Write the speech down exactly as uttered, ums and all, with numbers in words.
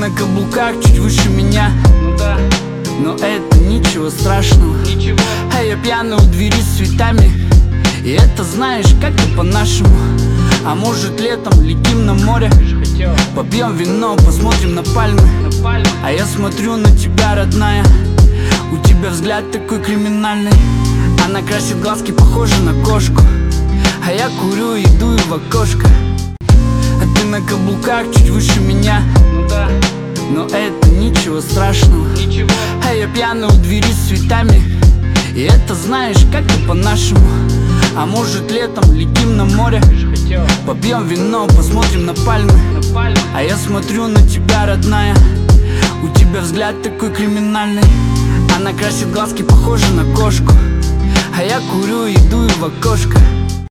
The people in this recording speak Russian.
на каблуках чуть выше меня, Ну да, но это ничего страшного. ничего. А я пьяный у двери с цветами, и это знаешь, как-то по-нашему. А может летом летим на море, Ты же хотела попьем вино, посмотрим на пальмы. на пальму. А я смотрю на тебя, родная, у тебя взгляд такой криминальный. Она красит глазки, похожа на кошку, а я курю и дую в окошко. А ты на каблуках чуть выше меня, Ну да, но это ничего страшного. ничего. А я пьяный у двери с цветами, и это знаешь, как-то по-нашему. А может летом летим на море, Ты же хотела попьем вино, посмотрим на пальмы. на пальму. А я смотрю на тебя, родная, у тебя взгляд такой криминальный. Она красит глазки, похожа на кошку, а я курю и дую в окошко.